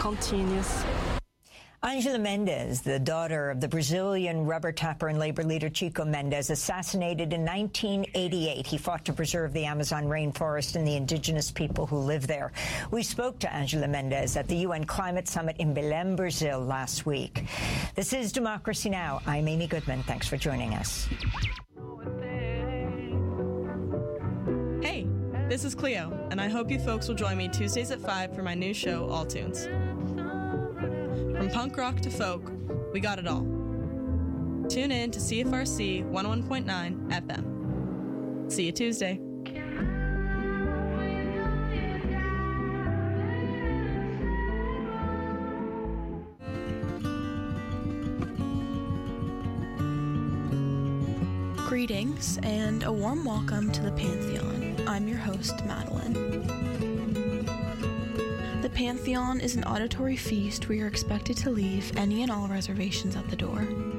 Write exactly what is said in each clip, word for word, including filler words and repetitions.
continues. Angela Mendes, the daughter of the Brazilian rubber tapper and labor leader Chico Mendes, assassinated in nineteen eighty-eight. He fought to preserve the Amazon rainforest and the indigenous people who live there. We spoke to Angela Mendes at the U N Climate Summit in Belém, Brazil last week. This is Democracy Now! I'm Amy Goodman. Thanks for joining us. Hey, this is Cleo, and I hope you folks will join me Tuesdays at five for my new show, All Tunes. From punk rock to folk, we got it all. Tune in to C F R C one oh one point nine F M. See you Tuesday. Greetings and a warm welcome to the Pantheon. I'm your host, Madeline. The Pantheon is an auditory feast where you're expected to leave any and all reservations at the door.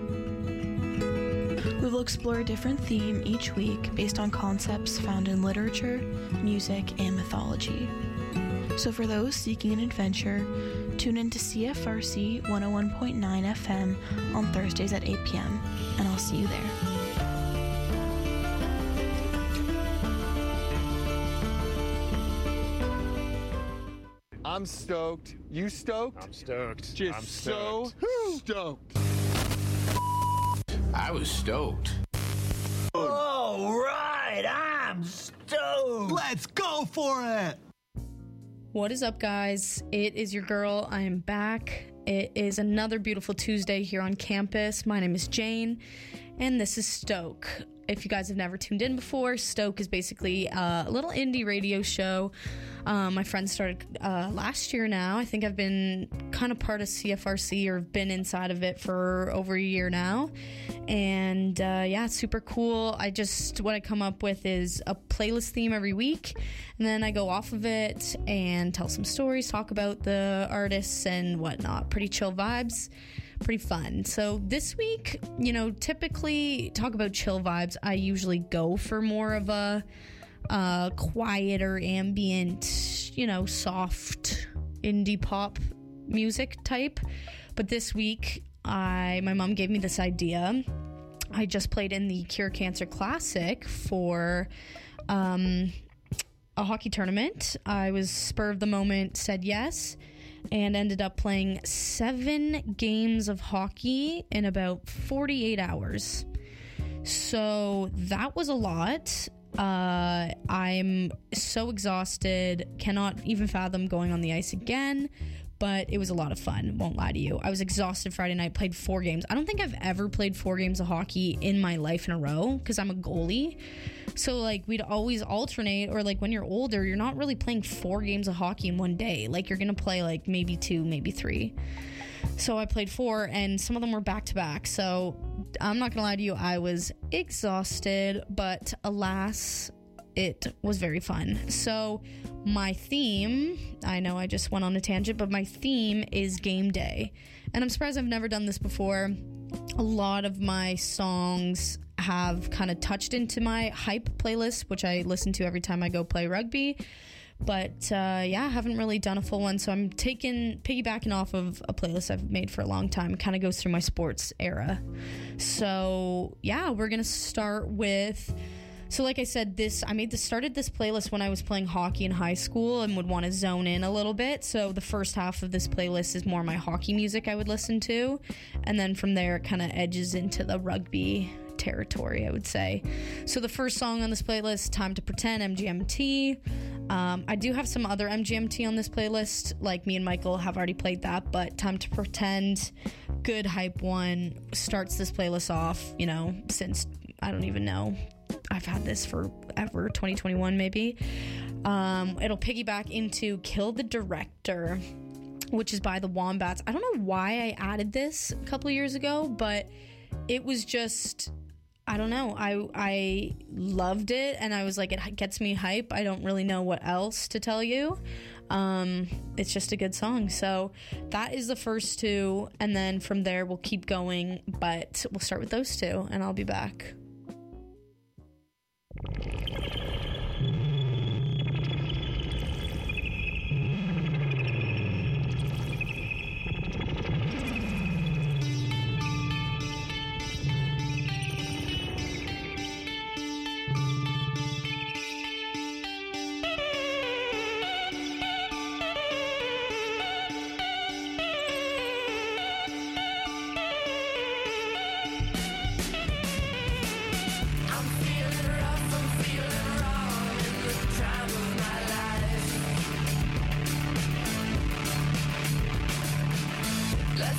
We will explore a different theme each week based on concepts found in literature, music, and mythology. So for those seeking an adventure, tune in to C F R C one oh one point nine F M on Thursdays at eight p.m., and I'll see you there. I'm stoked. You stoked? I'm stoked. Just I'm stoked. so stoked. I was stoked. All right, I'm stoked. Let's go for it. What is up, guys? It is your girl. I am back. It is another beautiful Tuesday here on campus. My name is Jane, and this is Stoke. If you guys have never tuned in before, Stoke is basically a little indie radio show. Um, my friend started uh, last year now. I think I've been kind of part of C F R C or been inside of it for over a year now. And uh, yeah, it's super cool. I just, what I come up with is a playlist theme every week. And then I go off of it and tell some stories, talk about the artists and whatnot. Pretty chill vibes. Pretty fun. So this week, you know, typically talk about chill vibes. I usually go for more of a uh, quieter, ambient, you know, soft indie pop music type. But this week, I my mom gave me this idea. I just played in the Cure Cancer Classic for um, a hockey tournament. I was spur of the moment, said yes, and ended up playing seven games of hockey in about forty-eight hours. So that was a lot. Uh, I'm so exhausted, cannot even fathom going on the ice again, but it was a lot of fun, won't lie to you. I was exhausted Friday night, played four games. I don't think I've ever played four games of hockey in my life in a row because I'm a goalie. So, like, we'd always alternate, or, like, when you're older, you're not really playing four games of hockey in one day. Like, you're going to play, like, maybe two, maybe three. So I played four, and some of them were back-to-back. So I'm not going to lie to you, I was exhausted, but alas, it was very fun. So my theme, I know I just went on a tangent, but my theme is game day. And I'm surprised I've never done this before. A lot of my songs have kind of touched into my hype playlist, which I listen to every time I go play rugby. But uh, yeah, I haven't really done a full one, so I'm taking piggybacking off of a playlist I've made for a long time. It kind of goes through my sports era. So yeah, we're gonna start with. So like I said, this I made this started this playlist when I was playing hockey in high school and would want to zone in a little bit. So the first half of this playlist is more my hockey music I would listen to, and then from there it kind of edges into the rugby territory, I would say. So the first song on this playlist, Time to Pretend, M G M T. Um, I do have some other M G M T on this playlist, like me and Michael have already played that, but Time to Pretend, good hype one, starts this playlist off, you know, since, I don't even know, I've had this forever, twenty twenty-one maybe. Um, it'll piggyback into Kill the Director, which is by the Wombats. I don't know why I added this a couple years ago, but it was just, I don't know, I I loved it, and I was like, it gets me hype. I don't really know what else to tell you. Um, it's just a good song. So that is the first two, and then from there we'll keep going, but we'll start with those two, and I'll be back.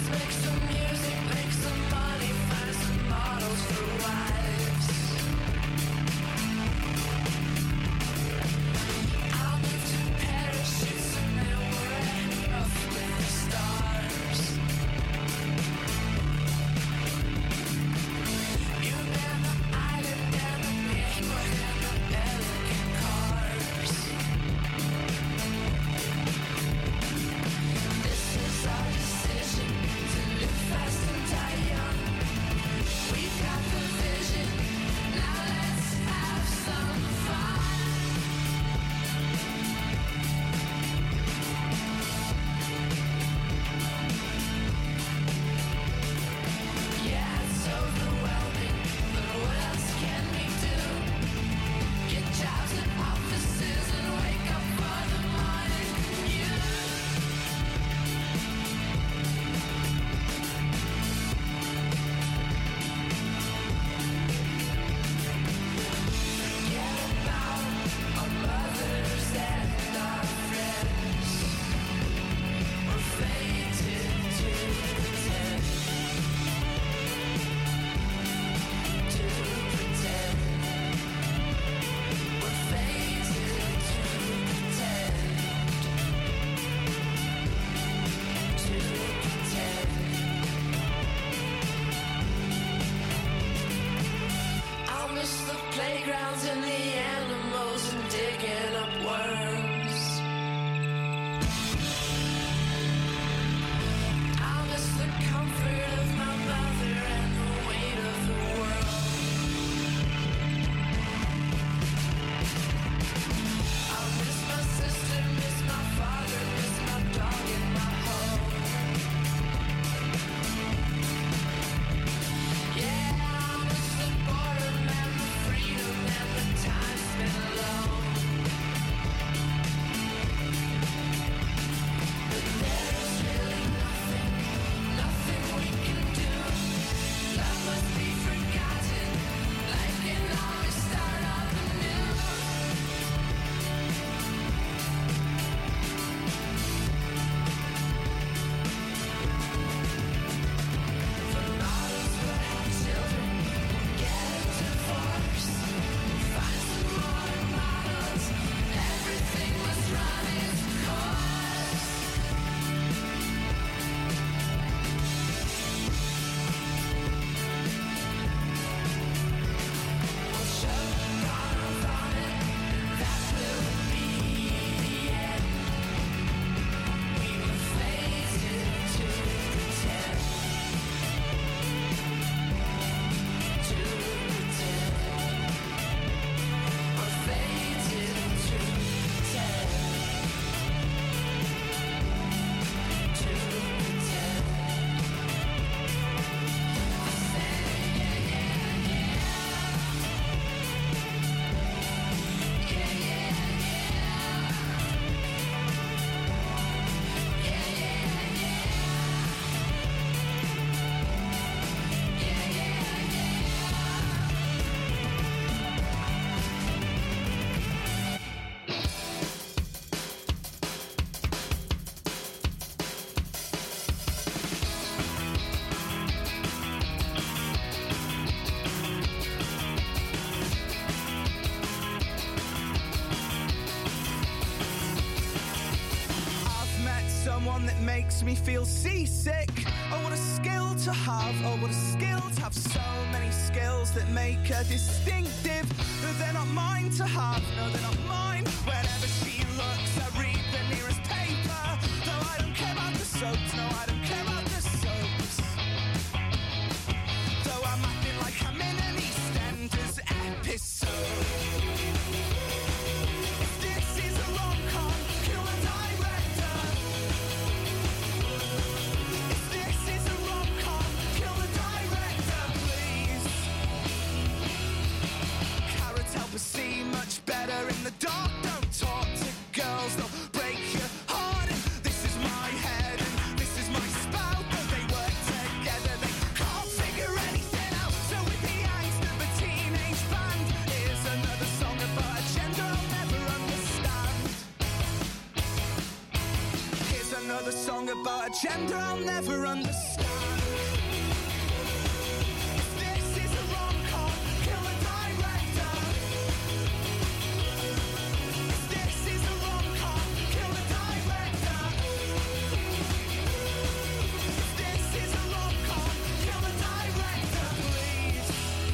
someone that makes me feel seasick. Oh, what a skill to have, oh, what a skill to have so many skills that make her distinctive. They're not mine to have, no, they're not mine. Whenever she looks, I read the nearest paper. Though I don't care about the soaps, no, I don't care about the soaps. Though I'm acting like I'm in an EastEnders episode. See much better in the dark. Don't talk to girls, they'll break your heart. And this is my head and this is my spine. about a gender I'll never understand. This is a rom-com, kill a director. This is a rom-com, kill a director. This is a rom-com, kill a director, please.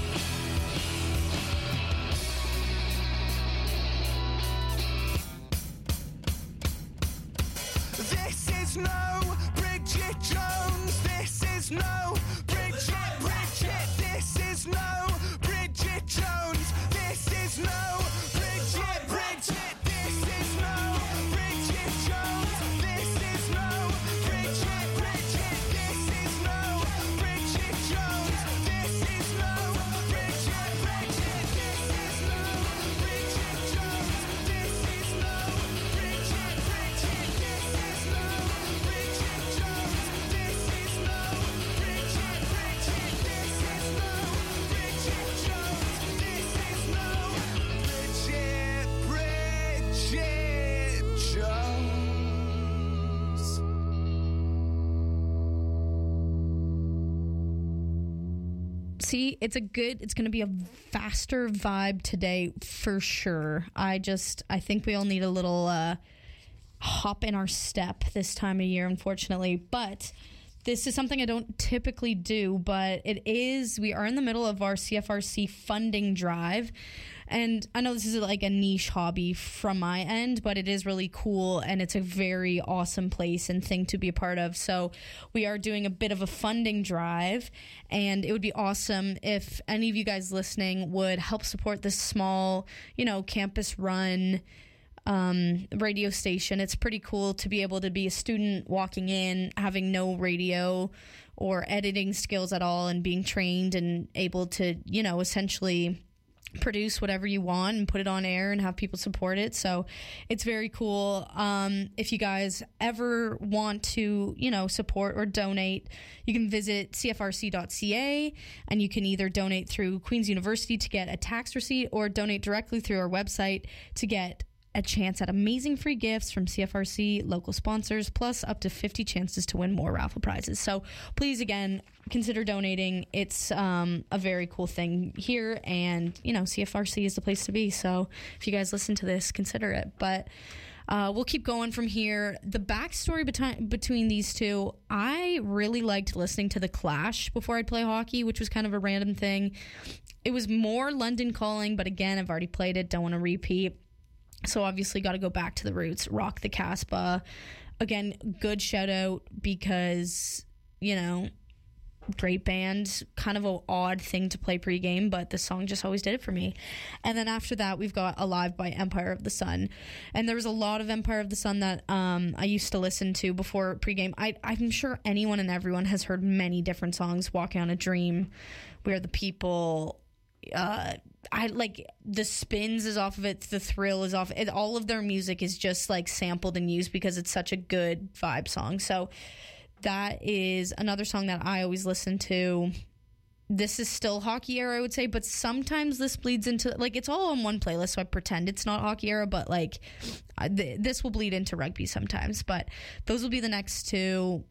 This is no Bridget Jones. This is no Bridget, Bridget. This is no Bridget Jones. This is no Bridget, Bridget. This is no Bridget Jones. This is no Bridget, Bridget. This is no Bridget Jones. This is no Bridget, Bridget. This is no Bridget Jones. This is no Bridget, Bridget. This is no Bridget Jones. This is no Bridget, Bridget. This is no Bridget Jones. This is no Bridget, Bridget Jones. See, it's a good, it's going to be a faster vibe today for sure. I just, I think we all need a little uh, hop in our step this time of year, unfortunately. But this is something I don't typically do, but it is, we are in the middle of our C F R C funding drive. And I know this is like a niche hobby from my end, but it is really cool and it's a very awesome place and thing to be a part of. So we are doing a bit of a funding drive, and it would be awesome if any of you guys listening would help support this small, you know, campus run um, radio station. It's pretty cool to be able to be a student walking in, having no radio or editing skills at all, and being trained and able to, you know, essentially produce whatever you want and put it on air and have people support it. So it's very cool. Um, if you guys ever want to, you know, support or donate, you can visit C F R C dot C A, and you can either donate through Queen's University to get a tax receipt or donate directly through our website to get a chance at amazing free gifts from C F R C local sponsors, plus up to fifty chances to win more raffle prizes. So please, again, consider donating. It's um, a very cool thing here, and, you know, C F R C is the place to be. So if you guys listen to this, consider it. But uh, we'll keep going from here. The backstory beti- between these two, I really liked listening to The Clash before I'd play hockey, which was kind of a random thing. It was more London Calling, but again, I've already played it, don't want to repeat. So obviously got to go back to the roots. Rock the Casbah. Again, good shout out because, you know, great band. Kind of an odd thing to play pregame, but the song just always did it for me. And then after that, we've got Alive by Empire of the Sun. And there was a lot of Empire of the Sun that um, I used to listen to before pregame. I, I'm sure anyone and everyone has heard many different songs. Walking on a Dream, We Are the People, uh I like the Spins is off of it, the Thrill is off it. All of their music is just like sampled and used because it's such a good vibe song. So that is another song that I always listen to. This is still hockey era, I would say, but sometimes this bleeds into, like, it's all on one playlist, so I pretend it's not hockey era, but like th- this will bleed into rugby sometimes. But those will be the next two.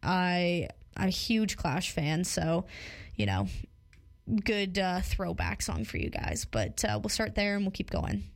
I I'm a huge Clash fan, so, you know, good uh, throwback song for you guys. But uh, we'll start there and we'll keep going.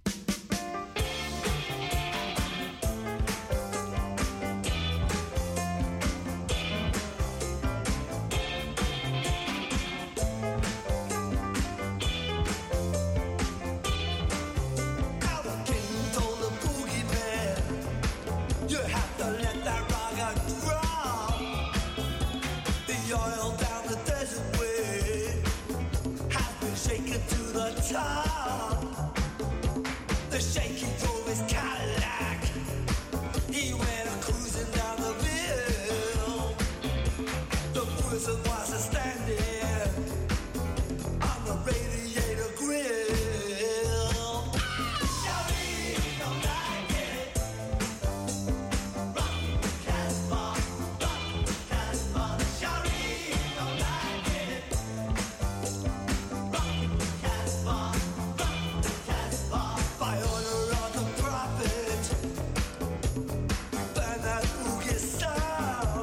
Burn that boogie sound.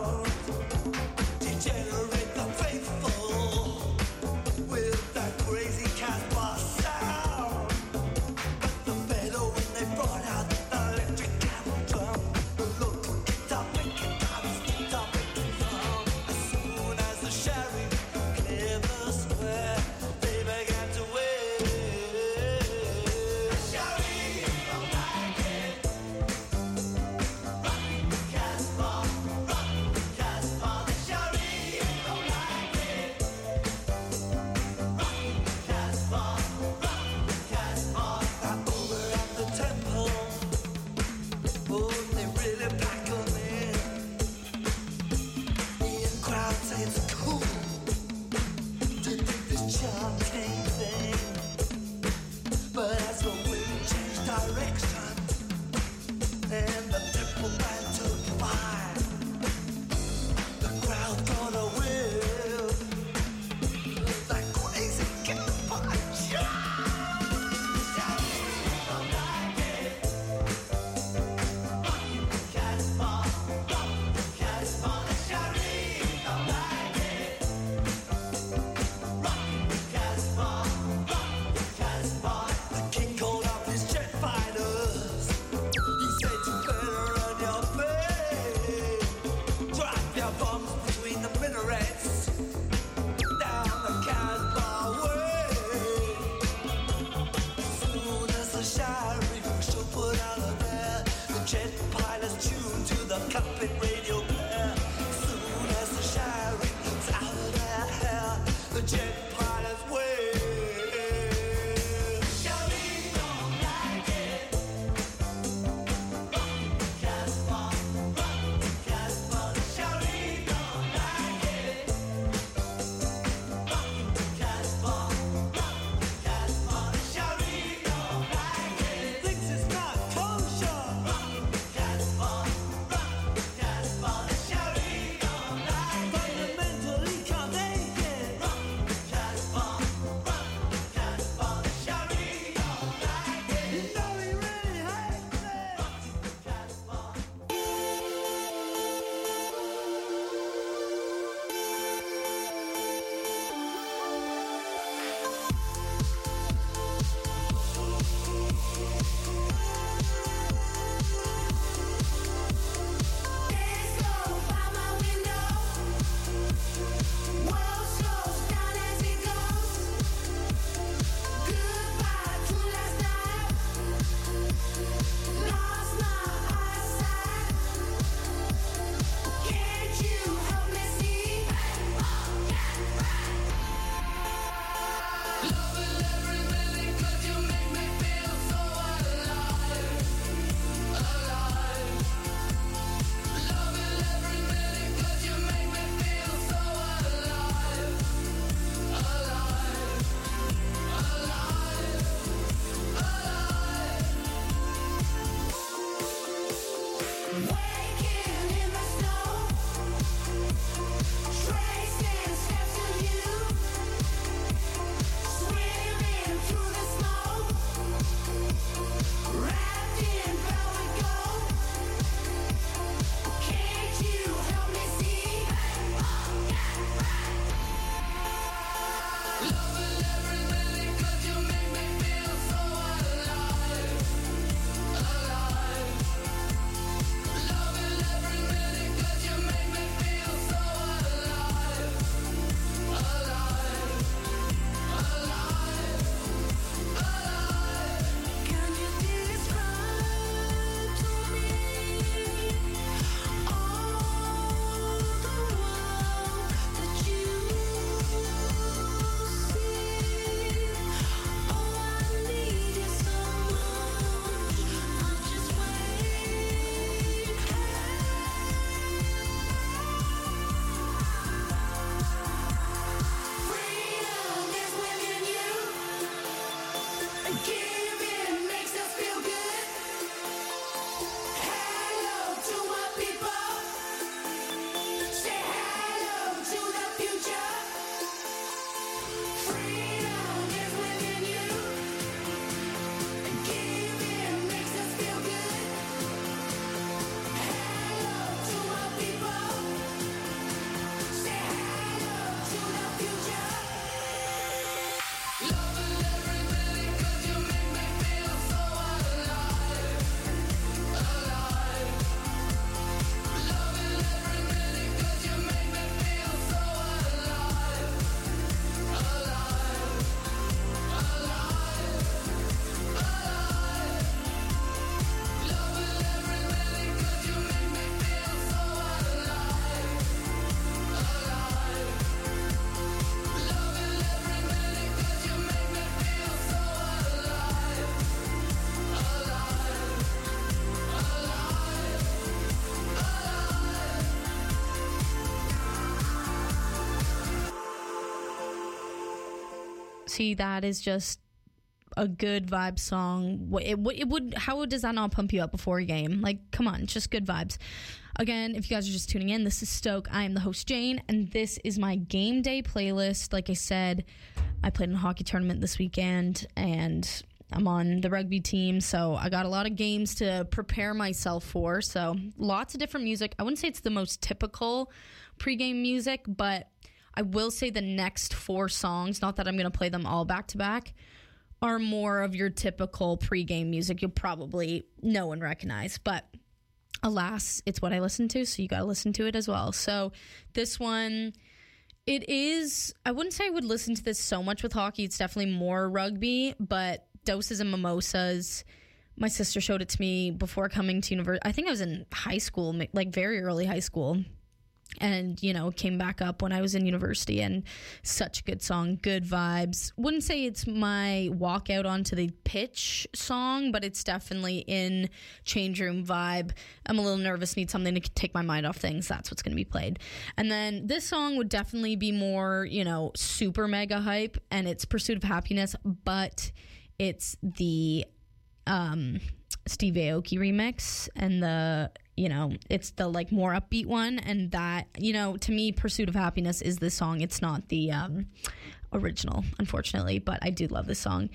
See, that is just a good vibe song. What it, it would, how does that not pump you up before a game? Like, come on, it's just good vibes. Again, if you guys are just tuning in, this is Stoke. I am the host, Jane, and this is my game day playlist. Like I said, I played in a hockey tournament this weekend, and I'm on the rugby team, so I got a lot of games to prepare myself for. So lots of different music. I wouldn't say it's the most typical pregame music, but I will say the next four songs, not that I'm going to play them all back to back, are more of your typical pregame music you'll probably know and recognize. But alas, it's what I listen to, so you got to listen to it as well. So this one, it is, I wouldn't say I would listen to this so much with hockey. It's definitely more rugby, but Doses and Mimosas, my sister showed it to me before coming to university. I think I was in high school, like very early high school. And, you know, came back up when I was in university, and such a good song, good vibes. Wouldn't say it's my walkout onto the pitch song, but it's definitely in change room vibe. I'm a little nervous, need something to take my mind off things. That's what's going to be played. And then this song would definitely be more, you know, super mega hype, and it's Pursuit of Happiness, but it's the um, Steve Aoki remix, and the... you know, it's the, like, more upbeat one, and that, you know, to me, Pursuit of Happiness is the song. It's not the um, original, unfortunately, but I do love this song.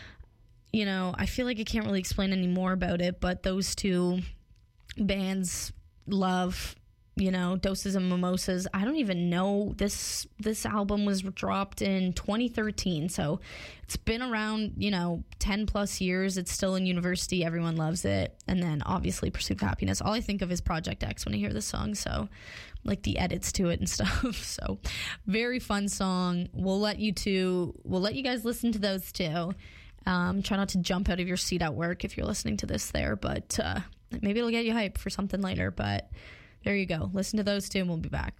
You know, I feel like I can't really explain any more about it, but those two bands love, you know, Doses and Mimosas. I don't even know, this this album was dropped in twenty thirteen, so it's been around, you know, ten plus years. It's still in university. Everyone loves it. And then obviously Pursuit of Happiness. All I think of is Project X when I hear this song, so like the edits to it and stuff. So very fun song. We'll let you two, we'll let you guys listen to those two. Um, try not to jump out of your seat at work if you're listening to this there, but uh, maybe it'll get you hyped for something later. But there you go. Listen to those two, and we'll be back.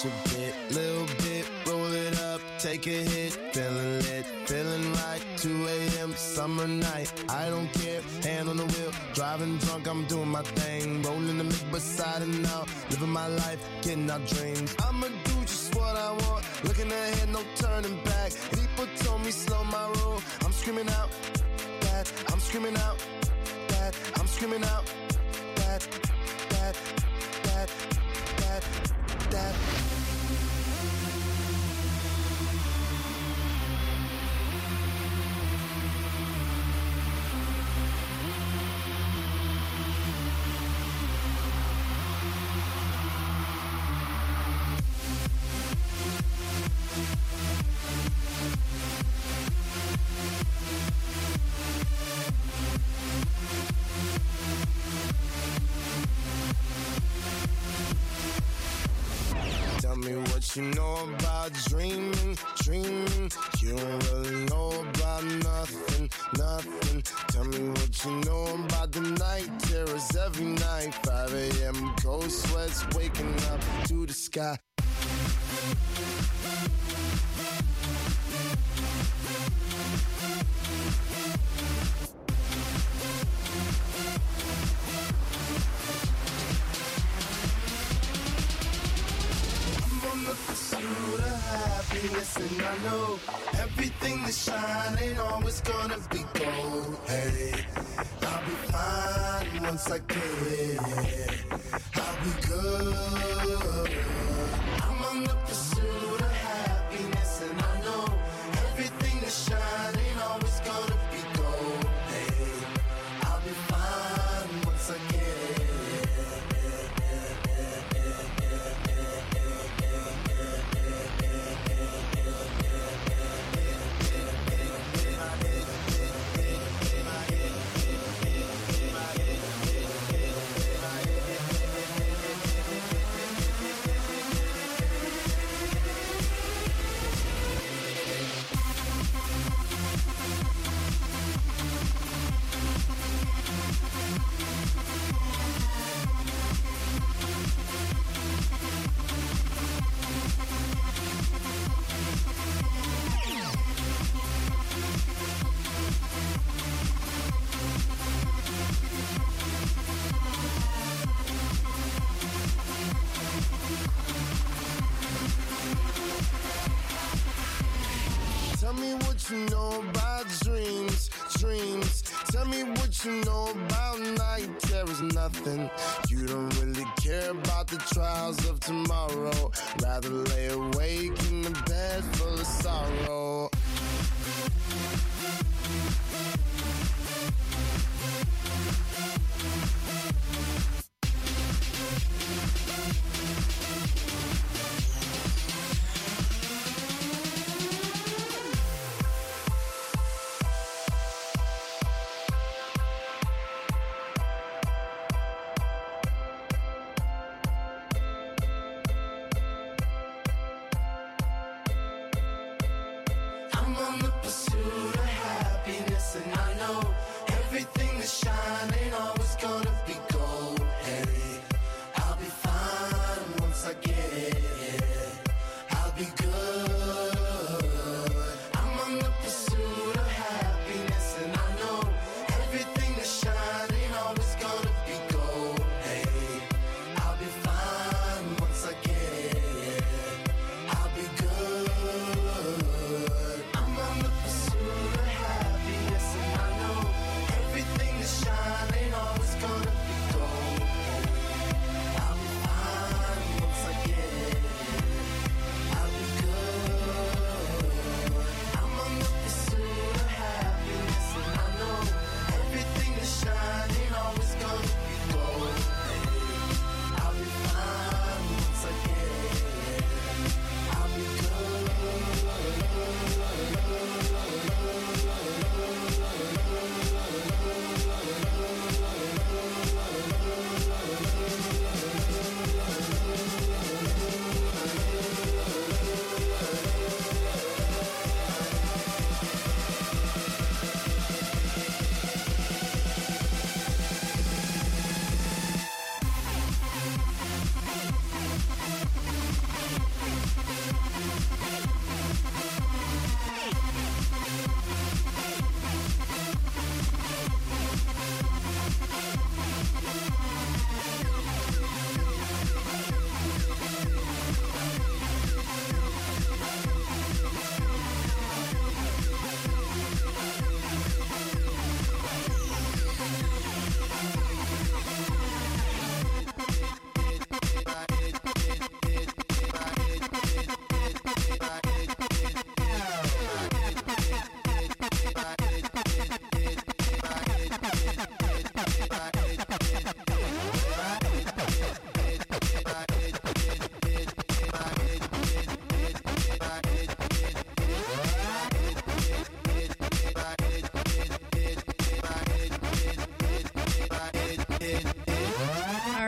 little bit, little bit, roll it up, take a hit, feeling lit, feeling right, two a.m. summer night, I don't care, hand on the wheel, driving drunk, I'm doing my thing, rolling the mid beside and out, living my life, getting our dreams, I'ma do just what I want, looking ahead, no turning back, people told me slow my roll, I'm screaming out, that, I'm screaming out, that, I'm screaming out, that, that, that, that, that. Tell me what you know about dreaming, dreaming. You don't really know about nothing, nothing. Tell me what you know about the night terrors every night. five a.m. cold sweats waking up to the sky. Pursuit of happiness, and I know everything that shine ain't always gonna be gold. Hey, I'll be fine once I get it. I'll be good. I'm on the pursuit of happiness, and I know everything that shine ain't always gonna be gold. Hey, I'll be fine once I get it. Tell me what you know about dreams, dreams. Tell me what you know about night terrors, nothing. You don't really care about the trials of tomorrow. Rather lay awake in the bed full of sorrow.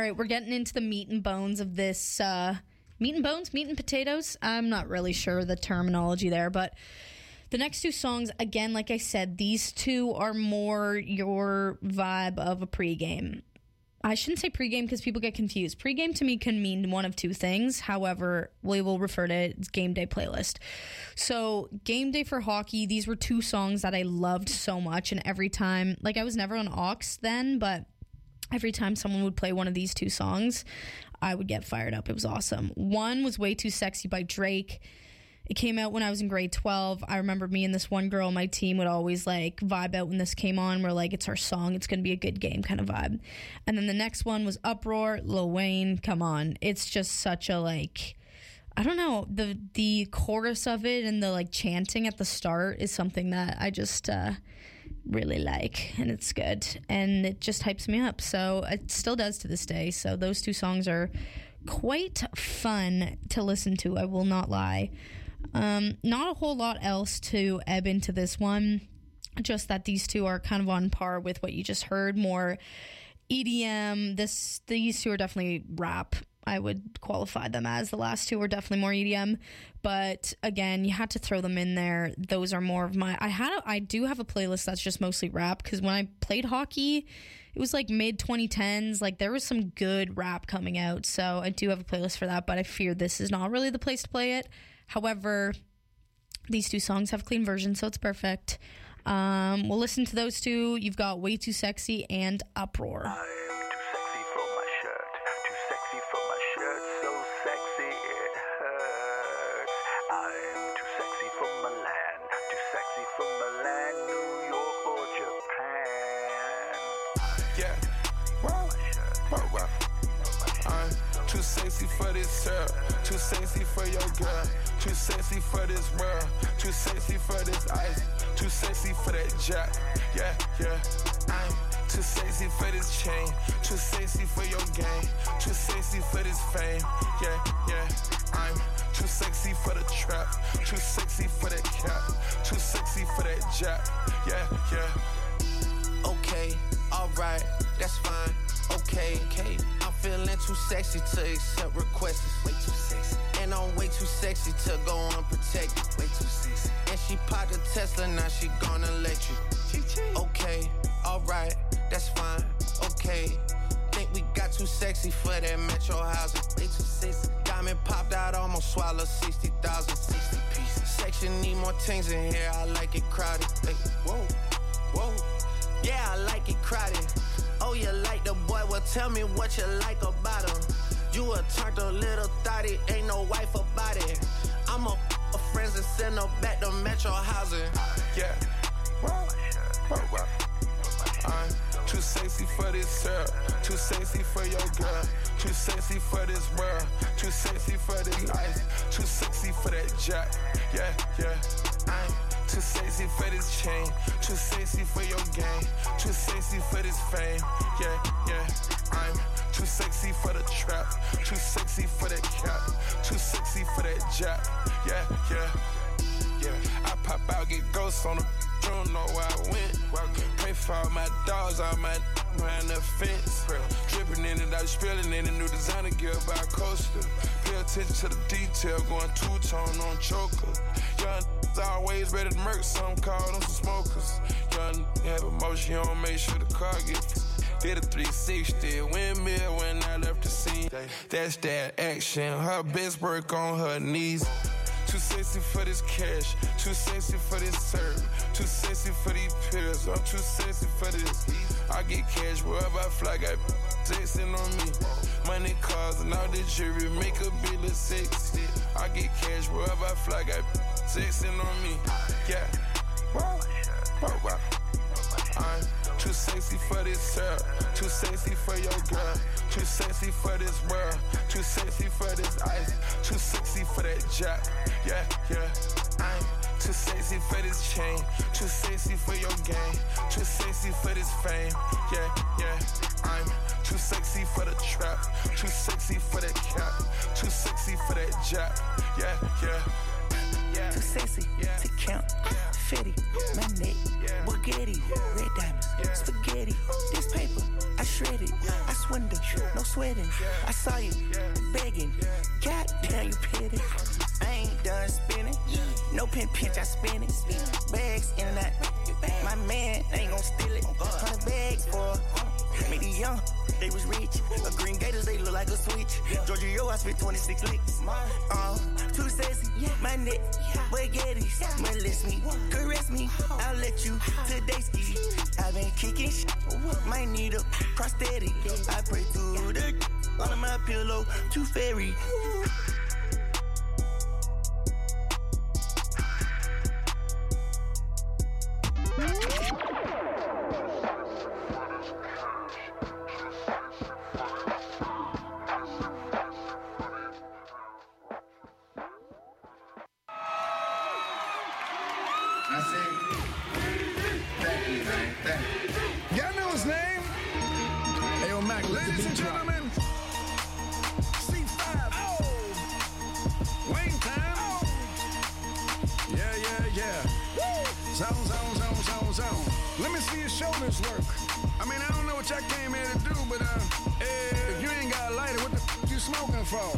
right, we're getting into the meat and bones of this. Uh, meat and bones? Meat and potatoes? I'm not really sure the terminology there, but the next two songs, again, like I said, these two are more your vibe of a pregame. I shouldn't say pregame because people get confused. Pregame to me can mean one of two things. However, we will refer to it as game day playlist. So game day for hockey, these were two songs that I loved so much. And every time, like I was never on aux then, but every time someone would play one of these two songs, I would get fired up. It was awesome. One was Way Too Sexy by Drake. It came out when I was in grade twelve. I remember me and this one girl on my team would always like vibe out when this came on. We're like, it's our song. It's going to be a good game kind of vibe. And then the next one was Uproar, Lil Wayne. Come on. It's just such a like, I don't know. The, the chorus of it and the like chanting at the start is something that I just uh, really like. And it's good. And it just hypes me up. So it still does to this day. So those two songs are quite fun to listen to. I will not lie. Um, not a whole lot else to ebb into this one, just that these two are kind of on par with what you just heard. More E D M. This these two are definitely rap. I would qualify them as. The last two were definitely more E D M, but again, you had to throw them in there. Those are more of my. I had a, I do have a playlist that's just mostly rap because when I played hockey, it was like mid twenty tens. Like there was some good rap coming out, so I do have a playlist for that. But I fear this is not really the place to play it. However, these two songs have clean versions, so it's perfect. Um, we'll listen to those two. You've got Way Too Sexy and Uproar. I am too sexy for my shirt, too sexy for my shirt, so sexy it hurts. I am too sexy for Milan, too sexy for Milan, New York or Japan. Yeah, wow, wow, wow. I'm too sexy for this shirt, too sexy for your girl. Too sexy for this world, too sexy for this ice, too sexy for that jack, yeah, yeah. I'm too sexy for this chain, too sexy for your game, too sexy for this fame, yeah, yeah. I'm too sexy for the trap, too sexy for that cap, too sexy for that jack, yeah, yeah. Okay, alright, that's fine, okay, okay. I'm feeling too sexy to accept requests, way too sexy. And I'm way too sexy to go unprotected. Way too sexy. And she popped a Tesla, now she gonna let you. Okay, alright, that's fine. Okay, think we got too sexy for that metro housing. Way too sexy. Diamond popped out, almost swallowed sixty thousand. sixty pieces. Section need more things in here, I like it crowded. Hey, whoa, whoa. Yeah, I like it crowded. Oh, you like the boy? Well, tell me what you like about him. You a turned a little thotty, ain't no wife about it. I'm a, a friends and send her back to metro housing. Yeah, wow, wow, wow. I'm too sexy for this shirt, too sexy for your girl, too sexy for this world, too sexy for this ice, too sexy for that jack, yeah, yeah. I'm too sexy for this chain, too sexy for your game, too sexy for this fame, yeah, yeah. I'm too sexy for the trap, too sexy for that cap, too sexy for that jack, yeah, yeah. Yeah, I pop out, get ghosts on the don't know where I went. Pray for all my dogs, all my around the fence. Dripping in it, I was spilling in a new designer gear by coaster. Pay attention to the detail, going two-tone on choker. Young always ready to murk, some call them some smokers. Young have emotion, you don't make sure the car gets. Did a three sixty windmill when I left the scene. That's that action, her best work on her knees. Too sexy for this cash, too sexy for this serve, too sexy for these pills, I'm too sexy for this. I get cash wherever I fly, got sexing on me. Money, cars, and all the jewelry, make a bill of sexy. I get cash wherever I fly, got sexing on me. Yeah, wow, wow, wow. I'm too sexy for this shirt, too sexy for your girl, too sexy for this world, too sexy for this ice, too sexy for that jack, yeah, yeah. I'm too sexy for this chain, too sexy for your game, too sexy for this fame, yeah, yeah. I'm too sexy for the trap, too sexy for that cap, too sexy for that jack, yeah, yeah. Yeah. Too sexy yeah. to count, yeah. Fetty, yeah. My neck, yeah. Bugatti, yeah. Red diamonds, yeah. Spaghetti, this paper, I shred it, yeah. I swindle, no swindle. sweating. I saw you begging. Goddamn, you pity. I ain't done spinning. No pin pinch, I spin it. Bags in and out. My man ain't gon' steal it. Hundred bags for me, the young, they was rich. A green gators, they look like a switch. Georgia, yo, I spit twenty-six licks. Uh, too sexy, my neck, spaghettis. Molest me, caress me, I'll let you today ski. I been kicking shit, might need a prosthetic. I pray through the under my pillow, too fairy. Y'all know his name? Ayo, Mac, ladies and gentlemen, C five, oh, Wayne time, oh, yeah, yeah, yeah, woo, zone, zone, zone, zone, zone. Let me see your shoulders work. I mean, I don't know what y'all came here to do, but uh, if you ain't got a lighter, what the f*** you smoking for?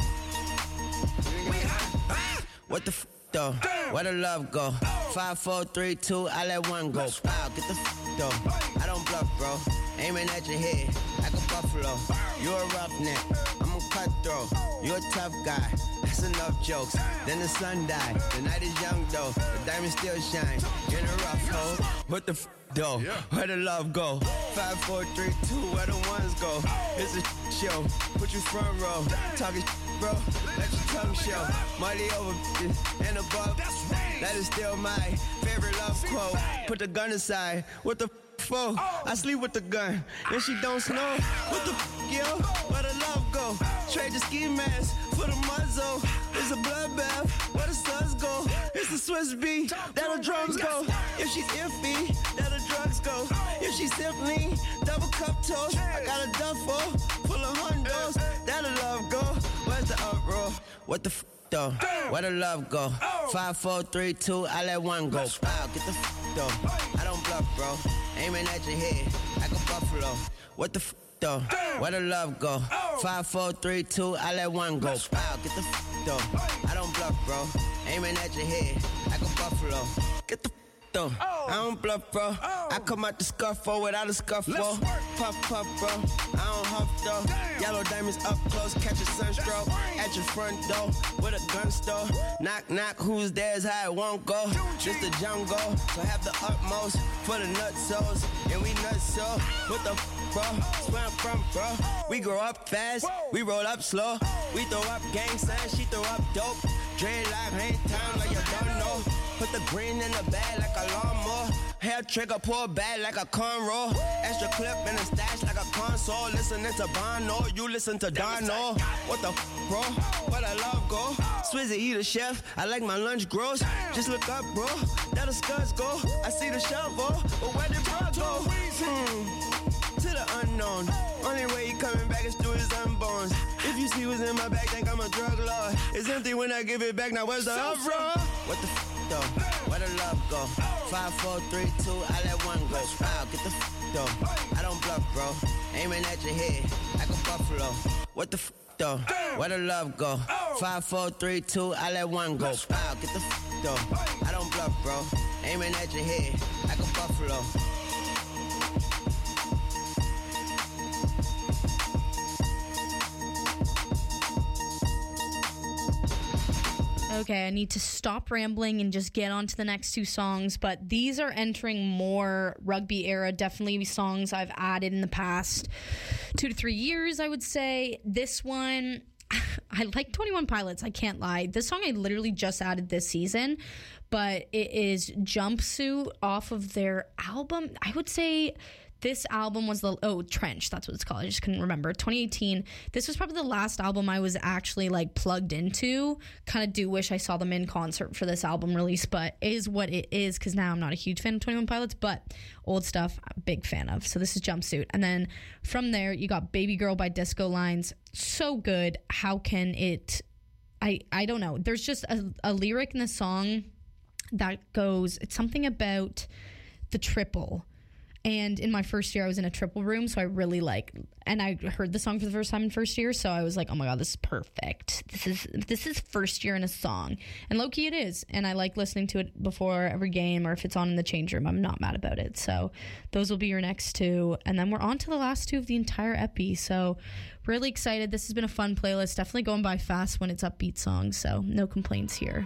What the f*** though? Where the love go? Five, four, three, two, I let one go. Wow, get the f*** though. I don't bluff, bro. Aiming at your head like a buffalo. You're a roughneck, I'm a cutthroat. You're a tough guy, that's enough jokes. Then the sun died, the night is young though. The diamond still shine, you're in a rough hole. What the f*** though? Where the love go? Five, four, three, two, where the ones go? It's a show, put you front row. Talking bro, let your tongue show. Money over and above, that is still my favorite love quote. Put the gun aside, what the f*** for? I sleep with the gun, and she don't snow. What the f***, yo? Where the love go? Trade the ski mask for the muzzle. It's a bloodbath, where the suns go? It's the Swiss beat, that the drums go. If she's iffy, that the drugs go. If she's simply double cup toast, I got a duffel full of hundos. That the love go. Where's the uproar? What the f*** though? Where the love go? Five, four, three, two, I let one go. Wow, get the f*** though. I don't bluff, bro. Aiming at your head like a buffalo. What the f*** though? Where the love go? Five, four, three, two, I let one go. Wow, get the f*** though. I don't bluff, bro. Aiming at your head like a buffalo. Get the f*** though. I don't bluff, bro. I come out the scuffle without a scuffle. Puff, puff, bro. I don't huff, though. Yellow diamonds up close, catch a sunstroke. At your front door with a gun store. Knock, knock, who's there's how it won't go. Just the jungle, so have the utmost for the nutsos. And we nutso. What the f, bro? Where I'm from, bro. We grow up fast, we roll up slow. We throw up gang signs, she throw up dope. Dreadlock, hang time like you don't know. Put the green in the bag like a lawnmower. Hair trigger, pull back like a cornrow. Extra clip in the stash like a console. Listening to Bono, you listen to Dono. What the f, bro? Where the love go? Swizzy eat a chef, I like my lunch gross. Just look up, bro, that the scuds go. I see the shovel, but where did bro go? Hmm, to the unknown. Only way he coming back is through his unborns. If you see what's in my bag, think I'm a drug lord. It's empty when I give it back, now where's the uproar? What the f, though? Where the love go? Five, four, three, two, I let one go. Wow, get the f, though. I don't bluff, bro. Aiming at your head like a buffalo. What the f, though? Where the love go? Five, four, three, two, I let one go. Wow, get the f, though. I don't bluff, bro. Aiming at your head like a buffalo. Okay, I need to stop rambling and just get on to the next two songs, but these are entering more rugby era, definitely songs I've added in the past two to three years, I would say. This one, I like twenty-one Pilots, I can't lie. This song I literally just added this season, but it is Jumpsuit off of their album. I would say this album was the, oh, Trench, that's what it's called. I just couldn't remember. twenty eighteen. This was probably the last album I was actually like plugged into. Kind of do wish I saw them in concert for this album release, but it is what it is because now I'm not a huge fan of twenty-one Pilots, but old stuff, I'm a big fan of. So this is Jumpsuit. And then from there, you got Baby Girl by Disco Lines. So good. How can it, I, I don't know. There's just a, a lyric in the song that goes, it's something about the triple. And in my first year, I was in a triple room, so I really like, and I heard the song for the first time in first year, so I was like, oh my god, this is perfect. This is this is first year in a song. And low-key it is, and I like listening to it before every game, or if it's on in the change room, I'm not mad about it. So those will be your next two, and then we're on to the last two of the entire epi, so really excited. This has been a fun playlist, definitely going by fast when it's upbeat songs, so no complaints here.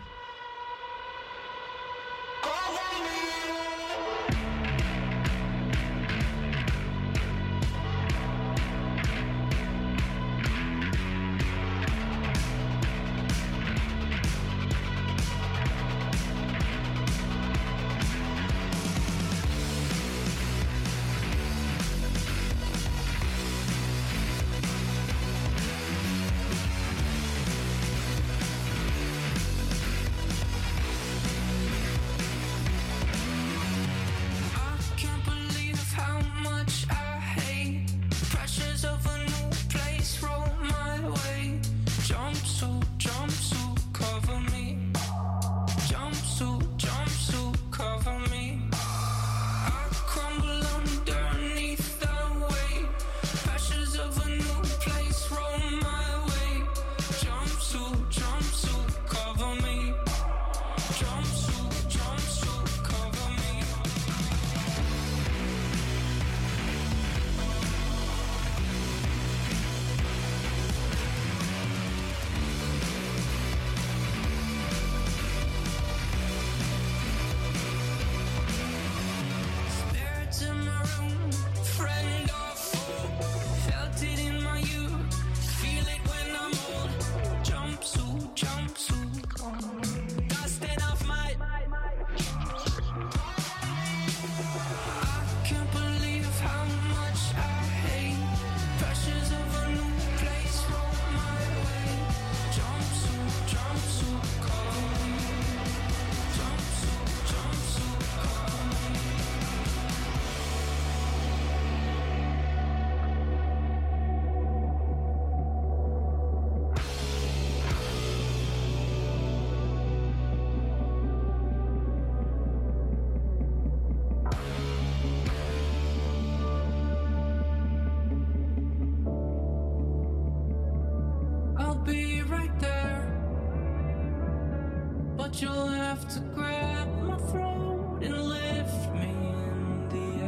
You'll have to grab my throat and lift me in the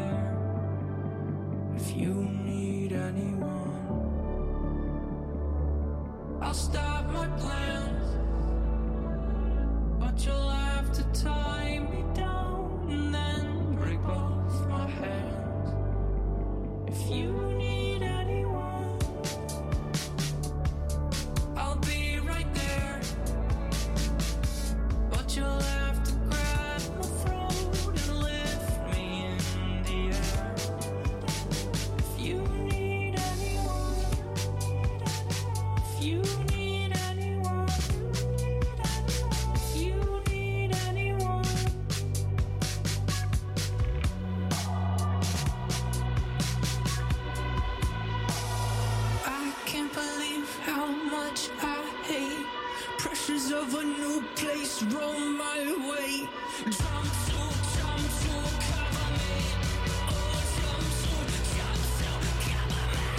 air. If you need anyone, I'll stop my plans, but you'll have to tie me down and then break both my hands. If you need anyone, I'll be right there. You'll have to grab my throat and lift me in the air. If you need anyone, if you need anyone, if you need anyone. I can't believe how much I hate pressures of a new place roll my way. Jump to, jump to, cover me. Oh, jump to, jump to, cover me.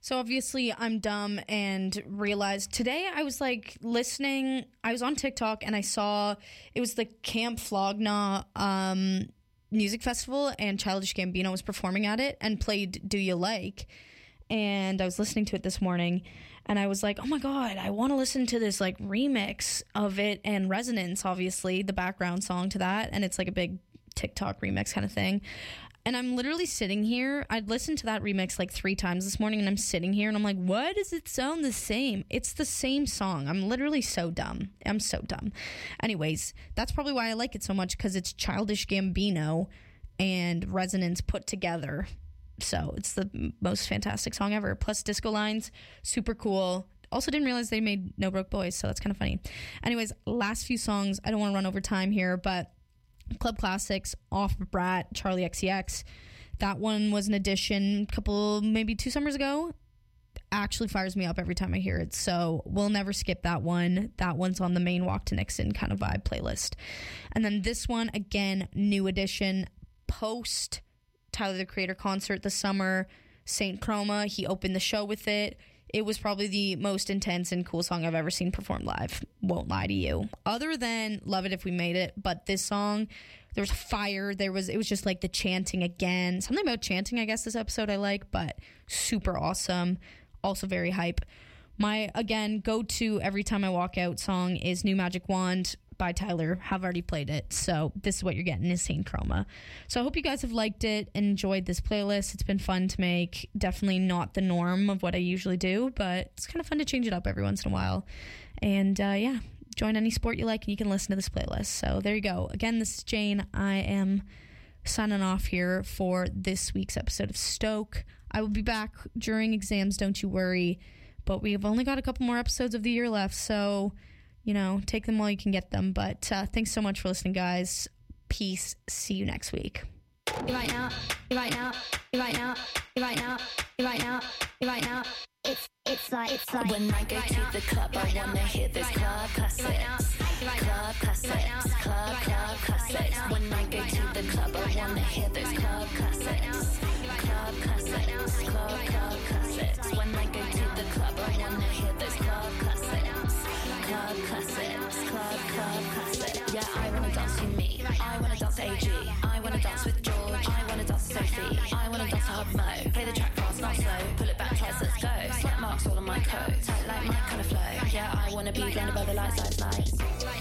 So obviously I'm dumb and realized today I was like listening, I was on TikTok and I saw it was the Camp Flog-Gnaw um, music festival and Childish Gambino was performing at it and played Do You Like? And I was listening to it this morning and I was like, oh my God, I want to listen to this like remix of it and Resonance, obviously, the background song to that. And it's like a big TikTok remix kind of thing. And I'm literally sitting here. I'd listened to that remix like three times this morning, and I'm sitting here and I'm like, why does it sound the same? It's the same song. I'm literally so dumb. I'm so dumb. Anyways, that's probably why I like it so much, because it's Childish Gambino and Resonance put together. So it's the most fantastic song ever. Plus Disco Lines, super cool. Also didn't realize they made No Broke Boys, so that's kind of funny. Anyways, last few songs. I don't want to run over time here, but Club Classics off Brat, Charlie X C X. That one was an addition a couple, maybe two summers ago. Actually fires me up every time I hear it. So we'll never skip that one. That one's on the main Walk to Nixon kind of vibe playlist. And then this one, again, new edition, post Tyler, the Creator concert this summer. Saint Chroma, he opened the show with it. It was probably the most intense and cool song I've ever seen performed live. Won't lie to you. Other than Love It If We Made It. But this song, there was fire. There was, it was just like the chanting again. Something about chanting, I guess, this episode I like, but super awesome. Also very hype. My, again, go-to every time I walk out song is New Magic Wand by Tyler. Have already played it, so this is what you're getting, is Saint Chroma. So I hope you guys have liked it, enjoyed this playlist. It's been fun to make. Definitely not the norm of what I usually do, but it's kind of fun to change it up every once in a while. And uh, yeah, join any sport you like and you can listen to this playlist. So there you go. Again, this is Jane. I am signing off here for this week's episode of Stoke. I will be back during exams, don't you worry, but we've only got a couple more episodes of the year left, so you know, take them while you can get them. But uh, thanks so much for listening, guys. Peace. See you next week. Right now, right now, right now, right now, right now, right now. It's it's like it's like when I go right to now, the club, right I wanna now, hear those right club classics, right now, right club classics, right now, club right club classics. Right when I go right to the club, I wanna hear those club classics, club classics, club club classics. When I go to the club, I wanna hear those club classics. Club classics, club, club classics. Yeah, I wanna dance with me. I wanna dance to A G. I wanna dance with George. I wanna dance to Sophie. I wanna dance to Hub Mo. Play the track fast, not slow. Pull it back twice, let's go. Slap marks all on my coat. Tight like my kind of flow. Yeah, I wanna be blinded by the lights, lights, lights.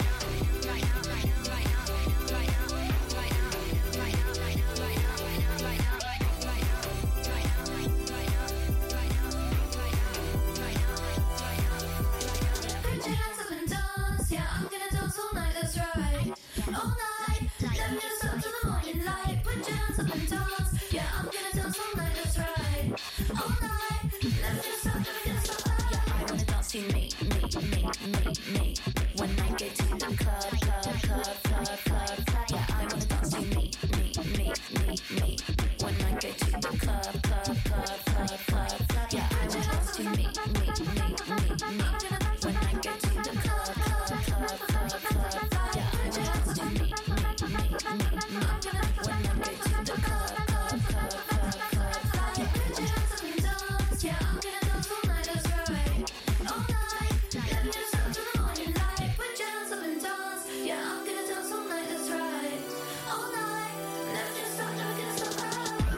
All night, let me dance up to the morning light. Put your hands up and dance. Yeah, I'm gonna dance all night, that's right. All night, let me dance up, let me dance up. Yeah, I wanna dance to me, me, me, me, me. When I get to the club, club, club, club, club, club. Yeah, I wanna dance to me, me, me, me, me. When I get to the club, club, club, club, club, club. Yeah, I wanna dance to me, me, me, me, me. When I get to the club, club, club, club, club. Yeah, I wanna dance to me, me, me, me, me. When I get to the club, club, club, club, club. Yeah, put your hands up and dance. Yeah, I'm gonna dance all night, that's right. All night, let me dance up to the morning light. Put your hands up and dance. Yeah, I'm gonna dance all night, that's right. All night, let me dance up, let me dance up.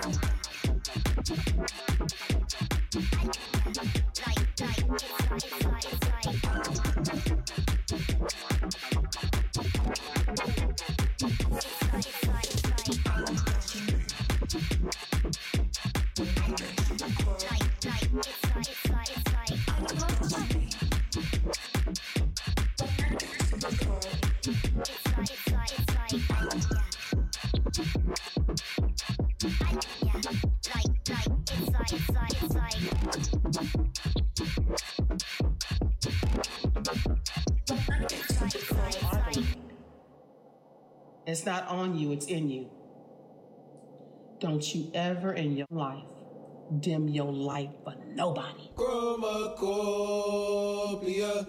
It's not on you, it's in you. Don't you ever in your life dim your light for nobody. Chromacopia,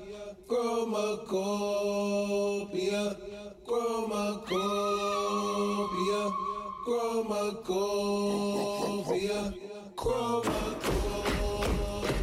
chromacopia, chromacopia, chromacopia, chromacopia.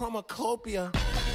chromacopia.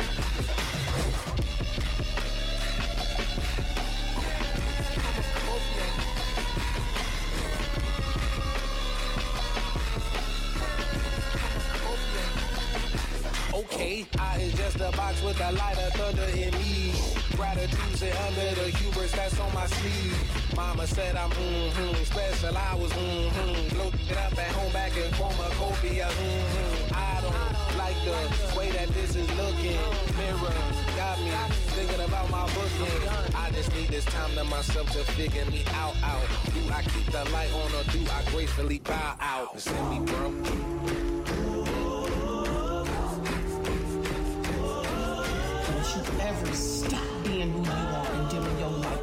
Okay, I is just a box with a light of thunder in me. Gratitude sit under the hubris that's on my sleeve. Mama said I'm mm-hmm, special, I was mm-hmm. Blow it up at home back in chromacopia, mm-hmm. I don't like the way that this is looking. Mirror got me thinking about my booking. I just need this time to myself to figure me out, out. Do I keep the light on or do I gracefully bow out? Send me, bro. Don't you ever stop being who you are and doing your life.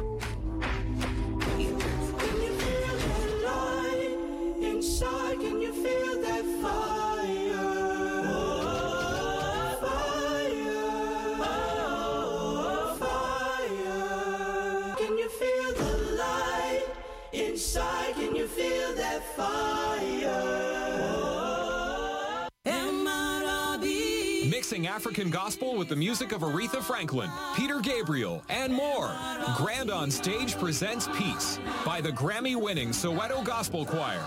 Can you feel that light inside? Can you feel that fire? Oh, fire, oh, fire. Can you feel the light inside? Can you feel that fire? Mixing African gospel with the music of Aretha Franklin, Peter Gabriel, and more. Grand on Stage presents Peace by the Grammy-winning Soweto Gospel Choir.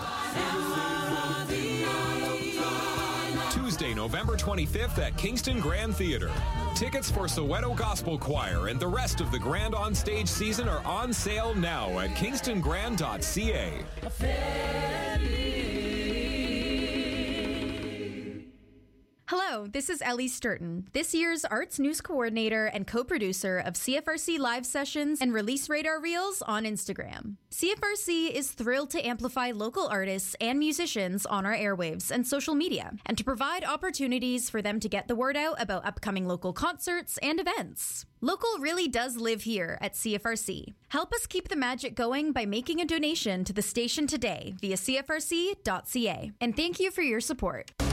Tuesday, November twenty-fifth at Kingston Grand Theater. Tickets for Soweto Gospel Choir and the rest of the Grand on Stage season are on sale now at kingston grand dot c a. Hello, this is Ellie Sturton, this year's Arts News Coordinator and co-producer of C F R C Live Sessions and Release Radar Reels on Instagram. C F R C is thrilled to amplify local artists and musicians on our airwaves and social media, and to provide opportunities for them to get the word out about upcoming local concerts and events. Local really does live here at C F R C. Help us keep the magic going by making a donation to the station today via c f r c dot c a. And thank you for your support.